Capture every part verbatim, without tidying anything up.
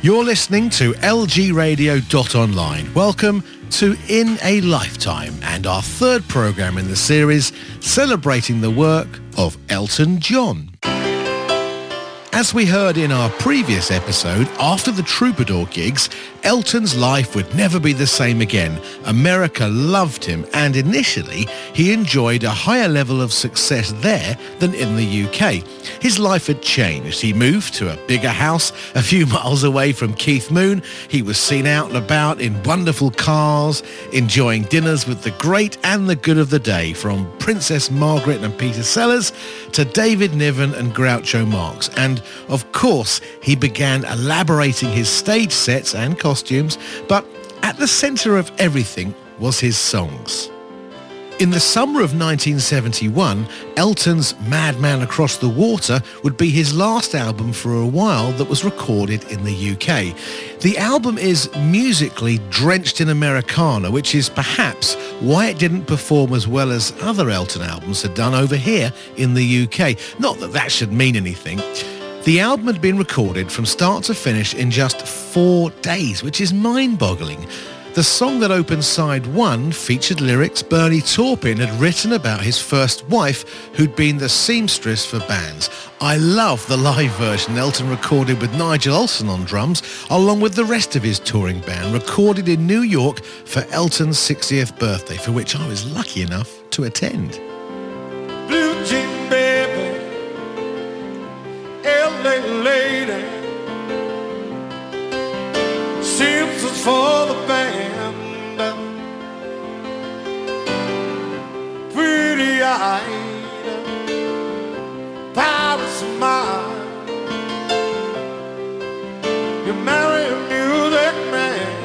You're listening to L G radio dot online. Welcome to In a Lifetime and our third programme in the series celebrating the work of Elton John. As we heard in our previous episode, after the Troubadour gigs, Elton's life would never be the same again. America loved him, and initially he enjoyed a higher level of success there than in the U K. His life had changed. He moved to a bigger house a few miles away from Keith Moon. He was seen out and about in wonderful cars, enjoying dinners with the great and the good of the day, from Princess Margaret and Peter Sellers to David Niven and Groucho Marx. And of course, he began elaborating his stage sets and costumes, but at the centre of everything was his songs. In the summer of nineteen seventy-one, Elton's Madman Across the Water would be his last album for a while that was recorded in the U K. The album is musically drenched in Americana, which is perhaps why it didn't perform as well as other Elton albums had done over here in the U K. Not that that should mean anything. The album had been recorded from start to finish in just four days, which is mind-boggling. The song that opened side one featured lyrics Bernie Taupin had written about his first wife, who'd been the seamstress for bands. I love the live version Elton recorded with Nigel Olsson on drums, along with the rest of his touring band, recorded in New York for Elton's sixtieth birthday, for which I was lucky enough to attend. Blue jean baby, L A lady, seamstress for the band, pretty-eyed Paris smile. You marry a music man,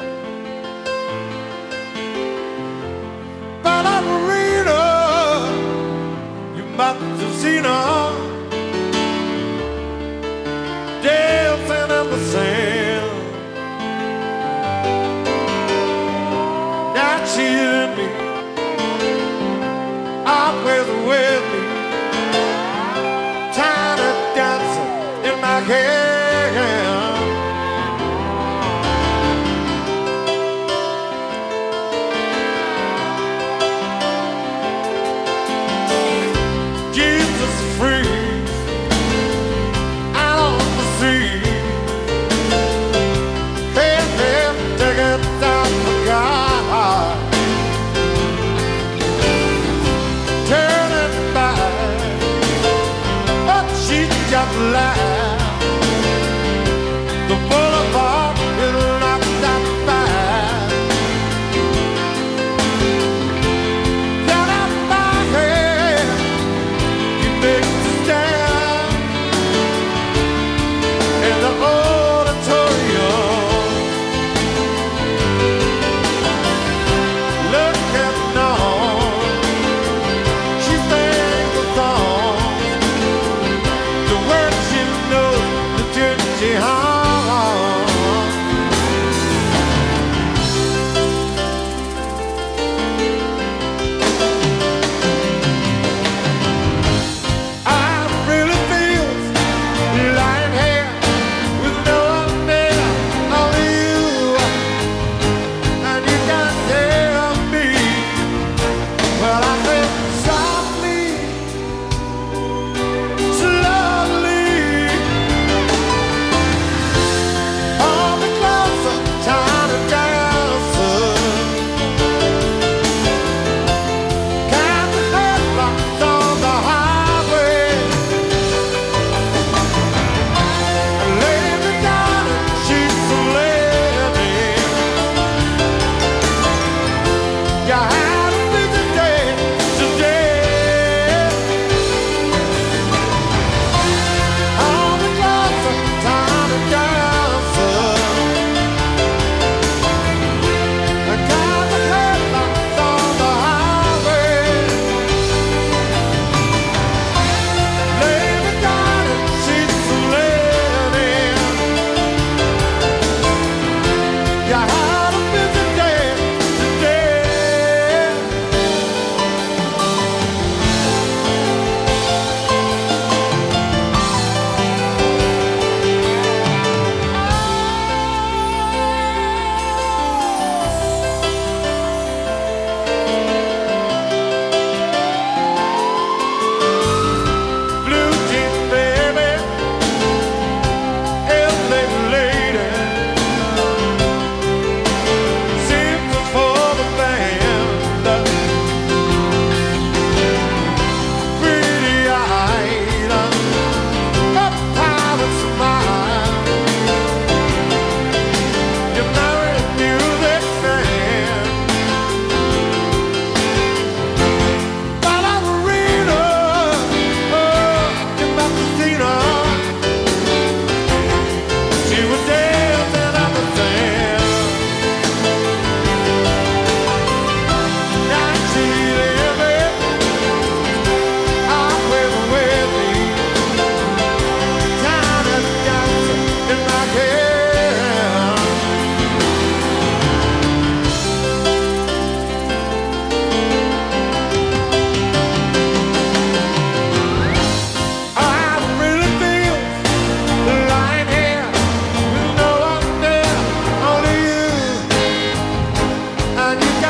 ballerina, you must have seen her dancing in the sand. Now she's in me, always with me, tiny dancer in my head. Jesus freeze out on the sea. Hey, hey, take it down for God.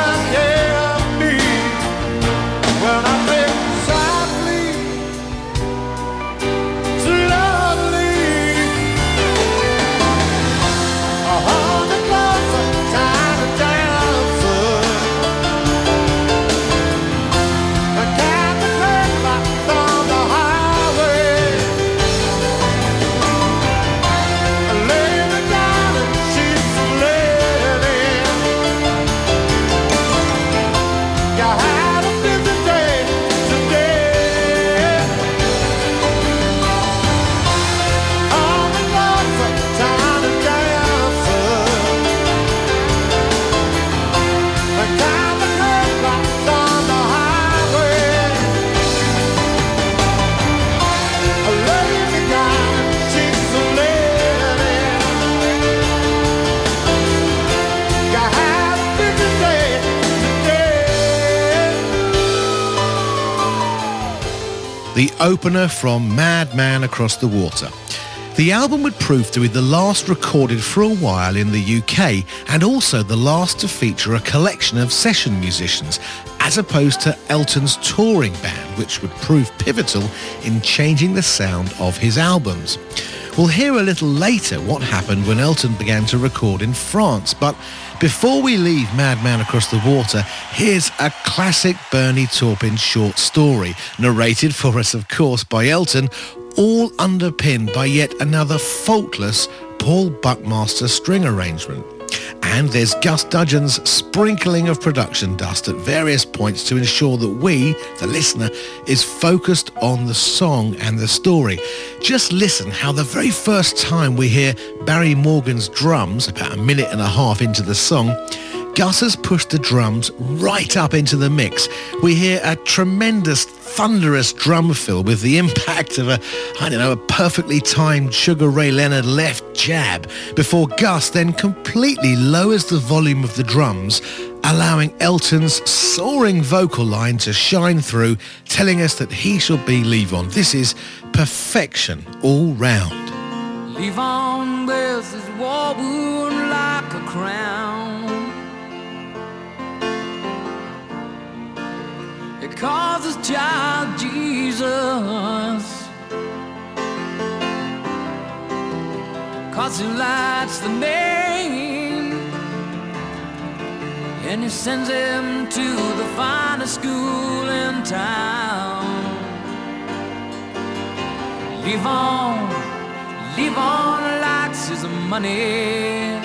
The opener from Madman Across the Water. The album would prove to be the last recorded for a while in the U K and also the last to feature a collection of session musicians as opposed to Elton's touring band, which would prove pivotal in changing the sound of his albums. We'll hear a little later what happened when Elton began to record in France, but before we leave Madman Across the Water, here's a classic Bernie Taupin short story, narrated for us, of course, by Elton, all underpinned by yet another faultless Paul Buckmaster string arrangement. And there's Gus Dudgeon's sprinkling of production dust at various points to ensure that we, the listener, is focused on the song and the story. Just listen how the very first time we hear Barry Morgan's drums, about a minute and a half into the song, Gus has pushed the drums right up into the mix. We hear a tremendous, thunderous drum fill with the impact of a, I don't know, a perfectly timed Sugar Ray Leonard left jab before Gus then completely lowers the volume of the drums, allowing Elton's soaring vocal line to shine through, telling us that he shall be Levon. This is perfection all round. Levon wears his war wound like a crown. It calls his child Jesus, 'cause he likes the name, and he sends him to the finest school in town. Levon, Levon likes his money.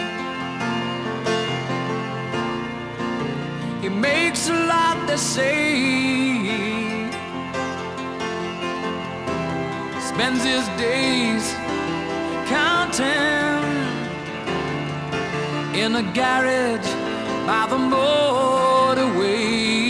He makes a lot, they say. Spends his days counting in a garage by the motorway.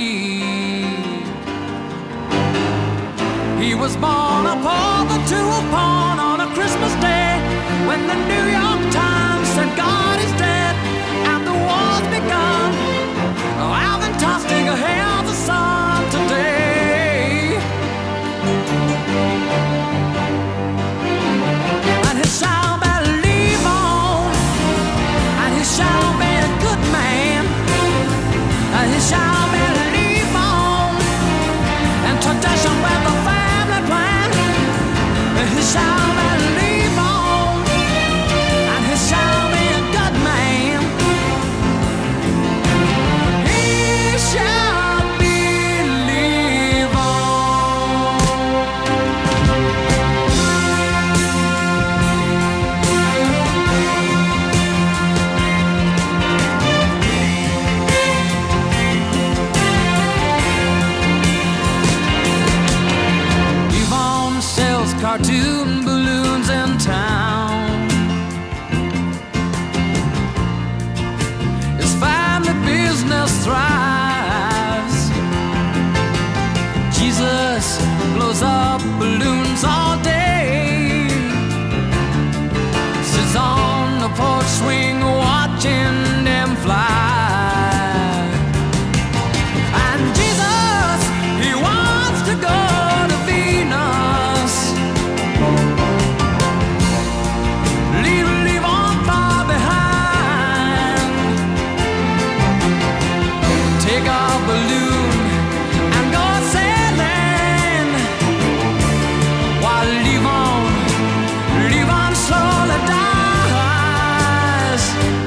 He was born a pauper to a pawn on a Christmas day, when the New York Times said God is dead and the war's begun. Oh, Alvin Tostig hails the sun today, and he shall believe on, and he shall be a good man, and he shall believe on, and tradition with the family plan, and he shall believe on, and he shall be a good man. Shall believe on. take a balloon and go sailing. While leave on, leave on slowly dies.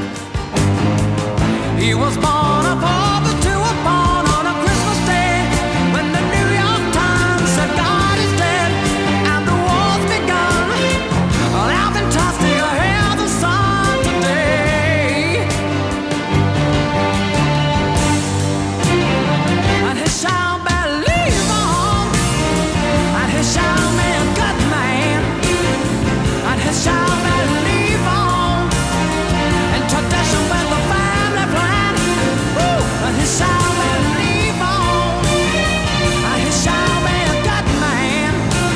He was born a pauper to a pawn on a Christmas day, when the New York Times said God is dead and the war's begun. Well, I've been tossed to hear the sun today. And he shall believe on, and he shall be a good man, and he shall believe on in tradition with the family plan. Woo! And he shall believe on, and he shall be a good man.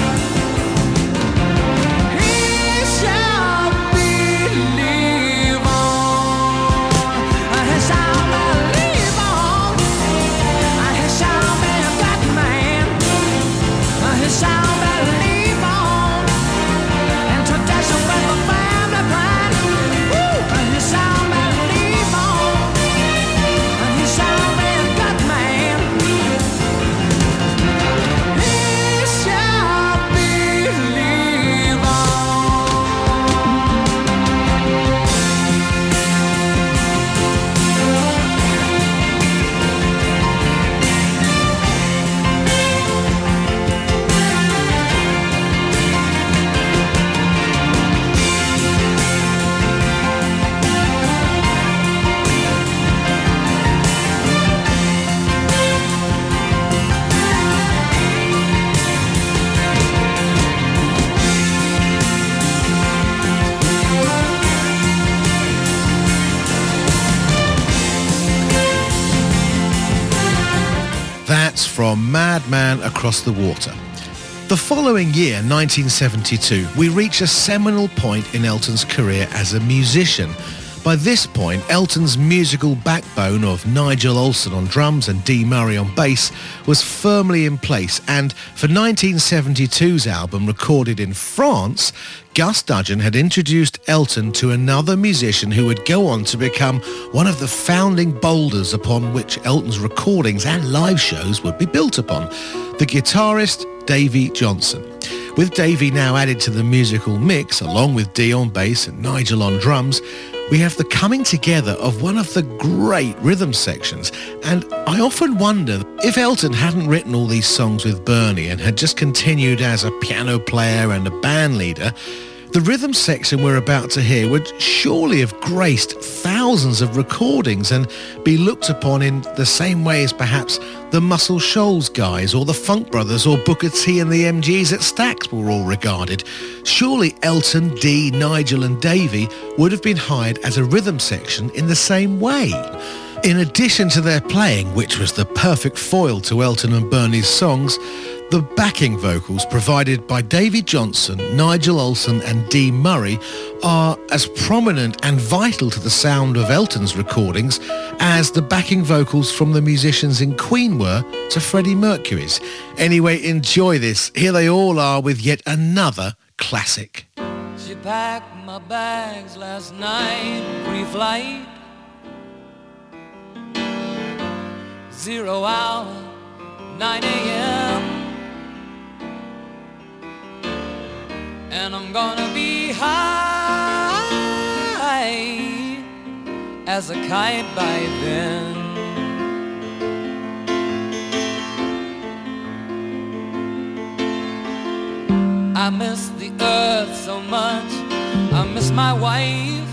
He shall believe on, and he shall believe on, and he shall be a good man. And he shall believe on in tradition with the family plan. Woo! And he shall believe on, and he shall be a good man. He shall believe on. That's from Madman Across the Water. The following year, nineteen seventy-two, we reach a seminal point in Elton's career as a musician. By this point, Elton's musical backbone of Nigel Olsson on drums and Dee Murray on bass was firmly in place, and for nineteen seventy-two's album recorded in France, Gus Dudgeon had introduced Elton to another musician who would go on to become one of the founding boulders upon which Elton's recordings and live shows would be built upon, the guitarist Davy Johnson. With Davy now added to the musical mix, along with Dee on bass and Nigel on drums, we have the coming together of one of the great rhythm sections. And I often wonder if Elton hadn't written all these songs with Bernie and had just continued as a piano player and a band leader, the rhythm section we're about to hear would surely have graced thousands of recordings and be looked upon in the same way as perhaps the Muscle Shoals guys or the Funk Brothers or Booker T and the M Gs at Stax were all regarded. Surely Elton, Dee, Nigel and Davy would have been hired as a rhythm section in the same way. In addition to their playing, which was the perfect foil to Elton and Bernie's songs, the backing vocals provided by Davy Johnson, Nigel Olsson and Dee Murray are as prominent and vital to the sound of Elton's recordings as the backing vocals from the musicians in Queen were to Freddie Mercury's. Anyway, enjoy this. Here they all are with yet another classic. She packed my bags last night, pre-flight, zero hour, nine a.m. And I'm gonna be high as a kite by then. I miss the earth so much, I miss my wife.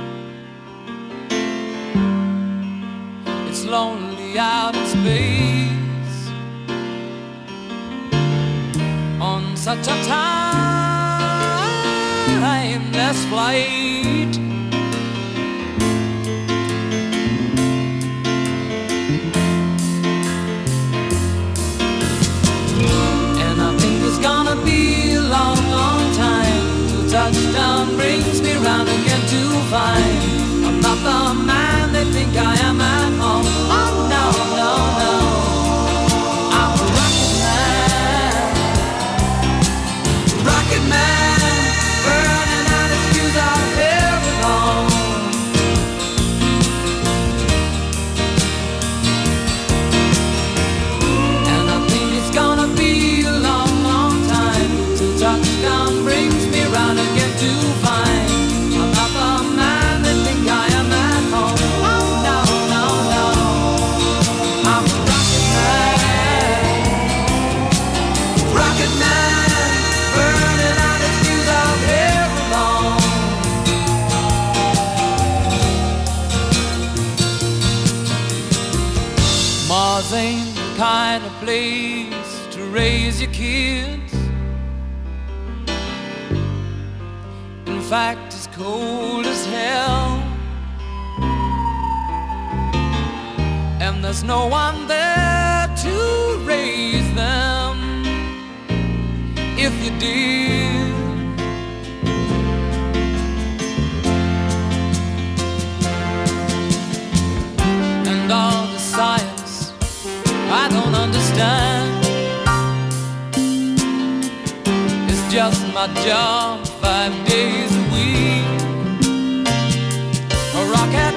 It's lonely out in space on such a timeless flight. And I think it's gonna be a long, long time till touchdown brings me round again to find I'm not the man they think I am at home. Oh no, no, no, I'm a rocket man, rocket man, burning out his fuse out here at home. Ours ain't the kind of place to raise your kids. In fact, it's cold as hell, and there's no one there to raise them if you did. And all the science I don't understand, it's just my job five days a week. A rocket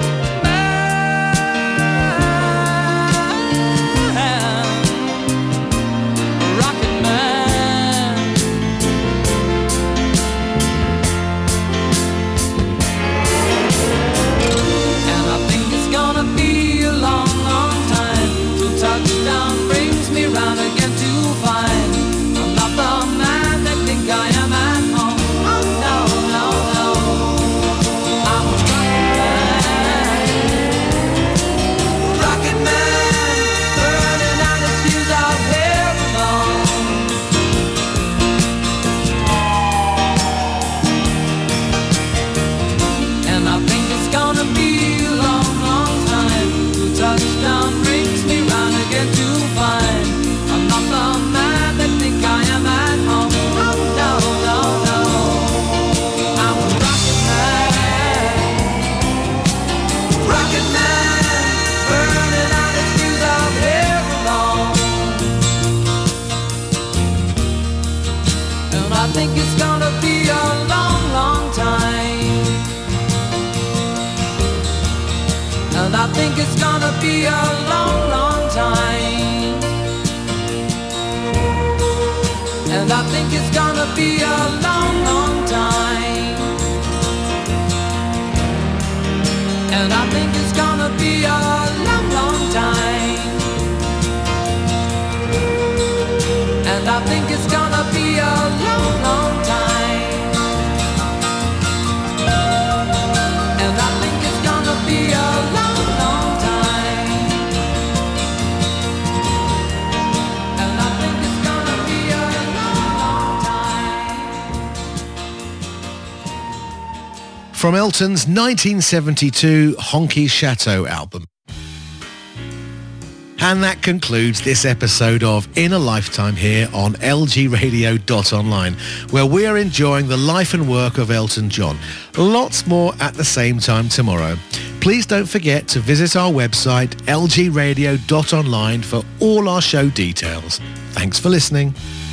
I think it's gonna be a long, long time. And I think it's gonna be a long, long time. And I think it's gonna be a long, long time. And I think it's gonna be a long, long time. And I think it's gonna be a long from Elton's nineteen seventy-two Honky Chateau album. And that concludes this episode of In a Lifetime here on L G radio dot online, where we are enjoying the life and work of Elton John. Lots more at the same time tomorrow. Please don't forget to visit our website L G radio dot online for all our show details. Thanks for listening.